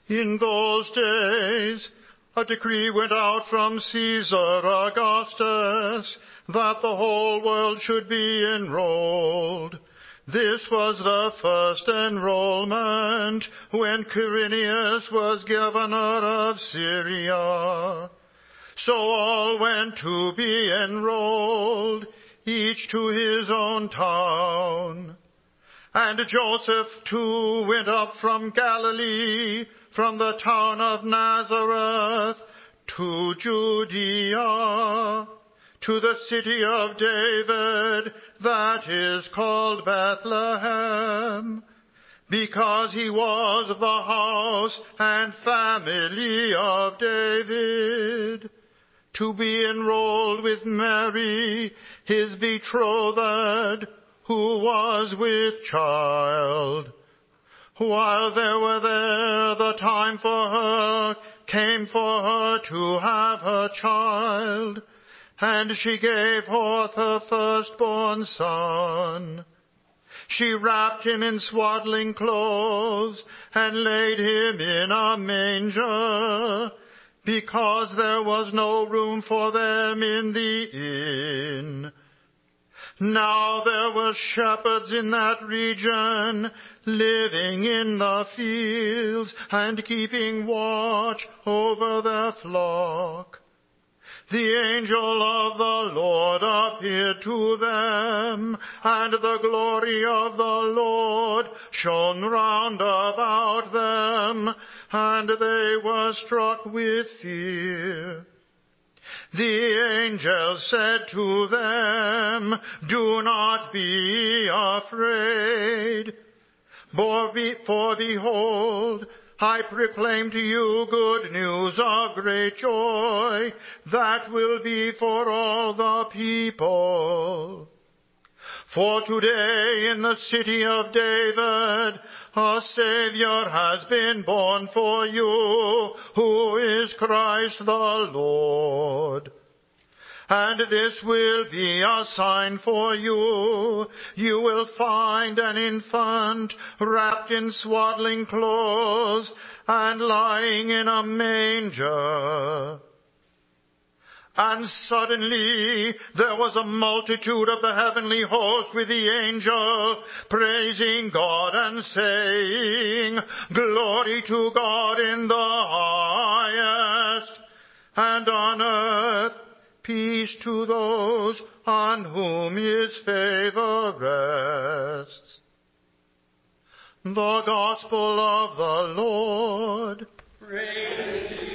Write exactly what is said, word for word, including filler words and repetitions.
In those days, a decree went out from Caesar Augustus that the whole world should be enrolled. This was the first enrollment when Quirinius was governor of Syria. So all went to be enrolled, each to his own town. And Joseph too went up from Galilee, from the town of Nazareth, to Judea, to the city of David, that is called Bethlehem, because he was of the house and family of David, to be enrolled with Mary, his betrothed, who was with child. While they were there, the time for her came for her to have her child, and she gave forth her firstborn son. She wrapped him in swaddling clothes and laid him in a manger, because there was no room for them in the inn. Now there were shepherds in that region, living in the fields and keeping watch over their flock. The angel of the Lord appeared to them, and the glory of the Lord shone round about them, and they were struck with fear. The angel said to them, "Do not be afraid, for, be, for behold, I proclaim to you good news of great joy that will be for all the people. For today in the city of David a Savior has been born for you, who is Christ the Lord. And this will be a sign for you. You will find an infant wrapped in swaddling clothes and lying in a manger." And suddenly there was a multitude of the heavenly host with the angel, praising God and saying, "Glory to God in the highest, and on earth peace to those on whom his favor rests." The Gospel of the Lord. Praise